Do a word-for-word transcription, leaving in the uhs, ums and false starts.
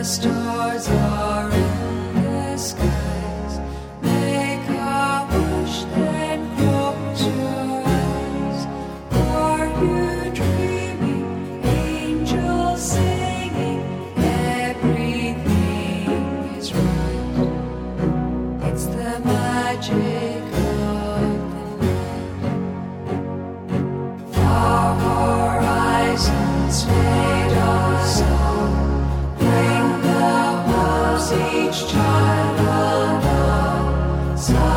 stars are in the skies. Make a wish, then close your eyes. Are you dreaming? Angels singing. Everything is right. It's the magic of the night. Far horizons fade also. Bring the hopes each child will know. So